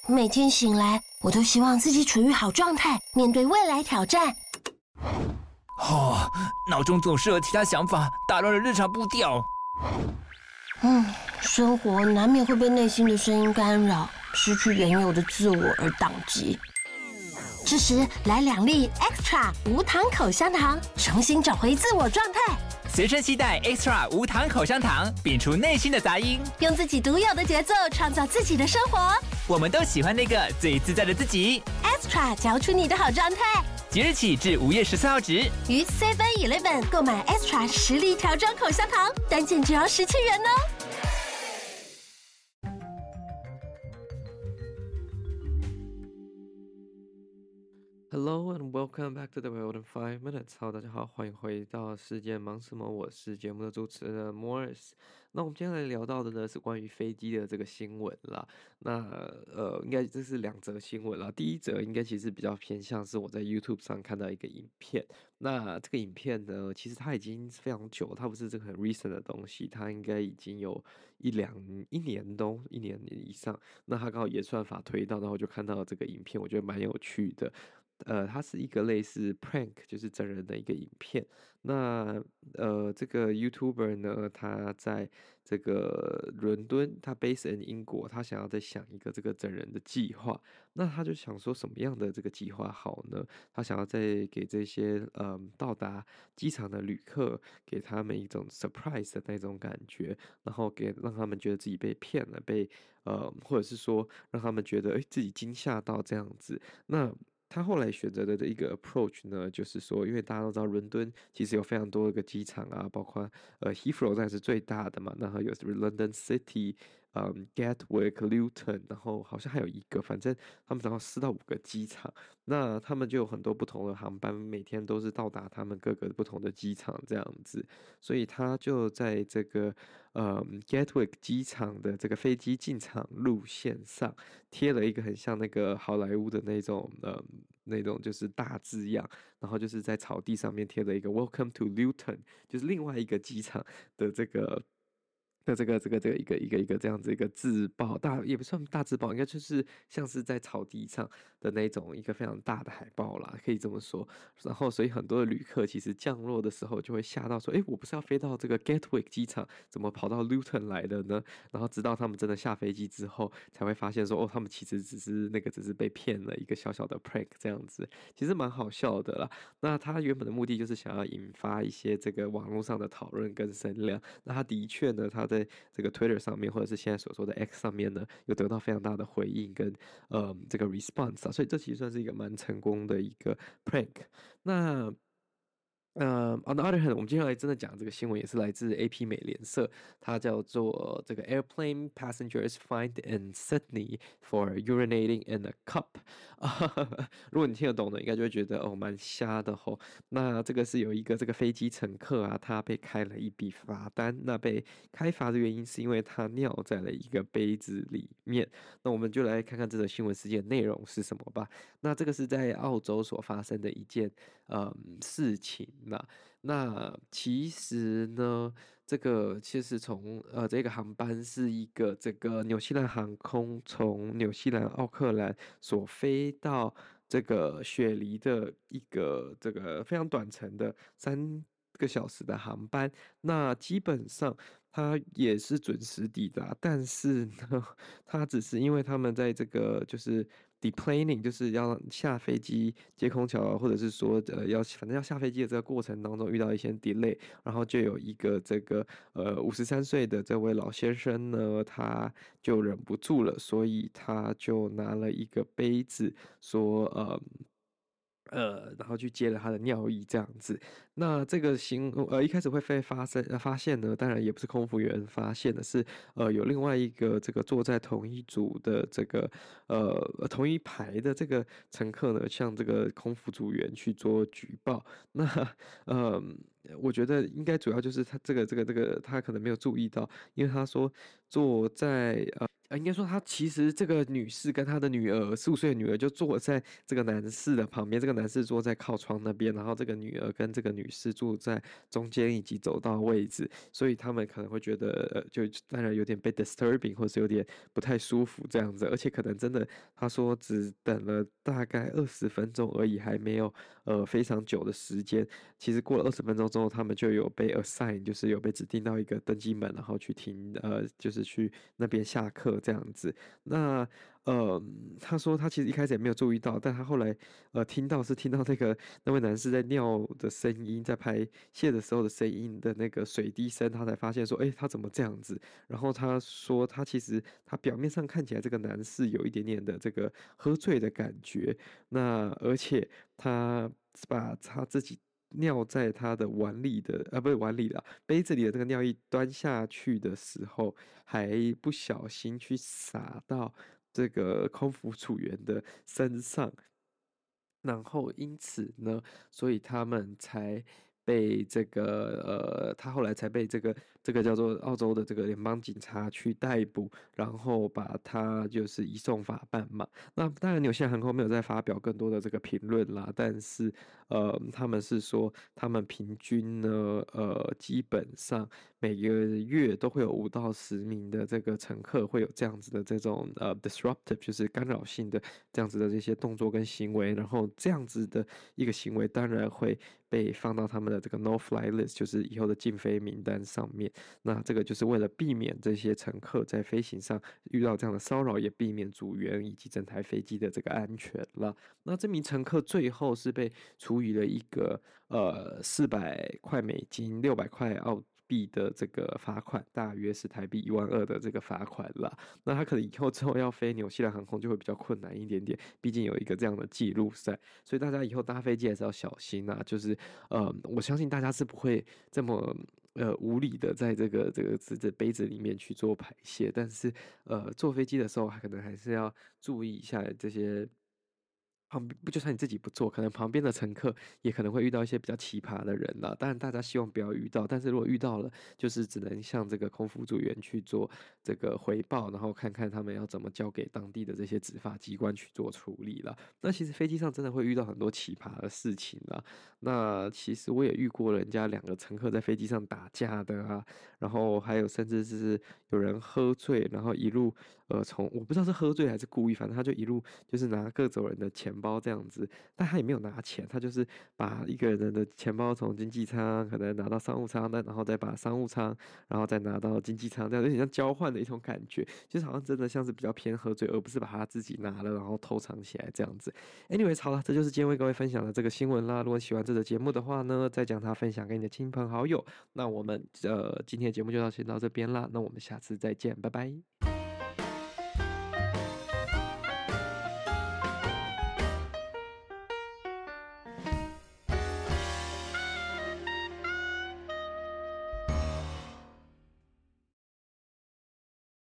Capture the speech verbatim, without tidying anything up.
每天醒来，我都希望自己处于好状态，面对未来挑战。 哦，脑中总是有其他想法，打乱了日常步调。 嗯，生活难免会被内心的声音干扰，失去原有的自我而宕机。这时来两粒 Extra 无糖口香糖，重新找回自我状态。 随身携带 Extra 无糖口香糖，摒除内心的杂音， 用自己独有的节奏创造自己的生活。 我们都喜欢那个最自在的自己。 Extra 嚼出你的好状态。 即日起至五月十四号止， 于 Seven Eleven 购买 Extra 实力调装口香糖，单件只要十七元哦。 Hello and welcome back to the World in Five Minutes。好，大家好，欢迎回到世界忙什么？我是节目的主持人 Morris。那我们今天来聊到的呢是关于飞机的这个新闻啦。那呃，应该这是两则新闻啦。第一则应该其实比较偏向是我在 YouTube 上看到一个影片。那这个影片呢，其实它已经非常久，它不是这个很 recent 的东西，它应该已经有一两一年都一年以上。那它刚好演算法推到，然后我就看到这个影片，我觉得蛮有趣的。呃，它是一个类似 prank， 就是真人的一个影片。那呃，这个 YouTuber 呢，他在这个伦敦，他 base in 英国，他想要再想一个这个真人的计划。那他就想说什么样的这个计划好呢？他想要再给这些呃到达机场的旅客，给他们一种 surprise 的那种感觉，然后给让他们觉得自己被骗了，被呃，或者是说让他们觉得哎自己惊吓到这样子。那他后来选择的一个 approach 呢，就是说，因为大家都知道伦敦其实有非常多个机场啊，包括呃 Heathrow 站是最大的嘛，然后有 London City，嗯 Gatwick、Luton，然后好像还有一个，反正他们总共四到五个机场，那他们就有很多不同的航班，每天都是到达他们各个不同的机场这样子，所以他就在这个呃 Gatwick 机场的这个飞机进场路线上贴了一个很像那个好莱坞的那种呃那种就是大字样，然后就是在草地上面贴了一个 Welcome to Luton， 就是另外一个机场的这个。的这个这个这个一个一个一个这样子一个自爆大也不算大字报，应该就是像是在草地上的那种一个非常大的海报啦，可以这么说。然后所以很多的旅客其实降落的时候就会吓到说，诶，我不是要飞到这个 Gatwick 机场，怎么跑到 Luton 来的呢？然后直到他们真的下飞机之后，才会发现说，哦，他们其实只是那个只是被骗了一个小小的 prank 这样子，其实蛮好笑的啦。那他原本的目的就是想要引发一些这个网络上的讨论跟声量。那他的确呢，他在这个 Twitter 上面，或者是现在所说的 X 上面呢，有得到非常大的回应跟呃这个 response 啊，所以这其实算是一个蛮成功的一个 prank。那呃，on the other hand，我们接下来真的讲这个新闻也是来自 A P 美联社，它叫做这个 Airplane passengers fined in Sydney for urinating in a cup 如果你听得懂的，应该就会觉得哦蛮瞎的吼。那这个是有一个这个飞机乘客啊，他被开了一笔罚单，那被开罚的原因是因为他尿在了一个杯子里面。那我们就来看看这则新闻事件内容是什么吧。那这个是在澳洲所发生的一件嗯事情。那那其实呢，这个其实从呃这个航班是一个这个纽西兰航空从纽西兰奥克兰所飞到这个雪梨的一个这个非常短程的三个小时的航班，那基本上它也是准时抵达，但是呢，它只是因为他们在这个就是 deplaning， 就是要下飞机接空桥啊，或者是说呃要反正要下飞机的这个过程当中遇到一些 delay， 然后就有一个这个呃五十三岁的这位老先生呢，他就忍不住了，所以他就拿了一个杯子说呃。呃，然后去接了他的尿液这样子。那这个行呃一开始会被发生呃发现呢，当然也不是空服员发现的，是呃有另外一个这个坐在同一组的这个呃同一排的这个乘客呢，向这个空服组员去做举报。那呃我觉得应该主要就是他这个这个这个他可能没有注意到，因为他说坐在呃呃，应该说她其实这个女士跟她的女儿十五岁的女儿就坐在这个男士的旁边，这个男士坐在靠窗那边，然后这个女儿跟这个女士住在中间以及走道位置，所以他们可能会觉得，呃，就当然有点被 disturbing， 或是有点不太舒服这样子，而且可能真的，他说只等了大概二十分钟而已，还没有呃非常久的时间。其实过了二十分钟之后，他们就有被 assign，就是有被指定到一个登机门，然后去停，呃，就是去那边下课这样子。那呃，他说他其实一开始也没有注意到，但他后来呃听到是听到那个那位男士在尿的声音，在排泄的时候的声音的那个水滴声，他才发现说，诶，他怎么这样子？然后他说他其实他表面上看起来这个男士有一点点的这个喝醉的感觉，那而且他把他自己尿在他的碗里的，呃，不是碗里的杯子里的那个尿液端下去的时候，还不小心去洒到这个空服组员的身上，然后因此呢，所以他们才被这个呃，他后来才被这个这个叫做澳洲的这个联邦警察去逮捕，然后把他就是移送法办嘛。那当然，纽西兰航空没有再发表更多的这个评论啦，但是呃，他们是说他们平均呢，呃，基本上每个月都会有五到十名的这个乘客会有这样子的这种呃 disruptive，就是干扰性的这样子的这些动作跟行为，然后这样子的一个行为当然会被放到他们的这个 no fly list，就是以后的禁飞名单上面。那这个就是为了避免这些乘客在飞行上遇到这样的骚扰，也避免组员以及整台飞机的这个安全了。那这名乘客最后是被处以了一个呃四百块美金、六百块澳币的这个罚款，大约是台币一万二的这个罚款啦。那他可能以后之后要飞纽西兰航空就会比较困难一点点，毕竟有一个这样的记录在，所以大家以后搭飞机还是要小心啊。就是呃，我相信大家是不会这么呃无理的在这个这个这这杯子里面去做排泄，但是呃坐飞机的时候，可能还是要注意一下这些。旁边不就算你自己不做，可能旁边的乘客也可能会遇到一些比较奇葩的人啦。当然，大家希望不要遇到，但是如果遇到了，就是只能向这个空服组员去做这个回报，然后看看他们要怎么交给当地的这些执法机关去做处理了。那其实飞机上真的会遇到很多奇葩的事情啦。那其实我也遇过人家两个乘客在飞机上打架的啊，然后还有甚至是有人喝醉，然后一路呃从我不知道是喝醉还是故意，反正他就一路就是拿各种人的钱包这样子，但他也没有拿钱，他就是把一个人的钱包从经济舱可能拿到商务舱，但然后再把商务舱，然后再拿到经济舱，这样有点像交换的一种感觉，就是好像真的像是比较偏喝醉，而不是把他自己拿了然后偷藏起来这样子。Anyways，好了，这就是今天为各位分享的这个新闻啦。如果喜欢这个节目的话呢，再将它分享给你的亲朋好友。那我们呃今天的节目就到先到这边啦，那我们下次再见，拜拜。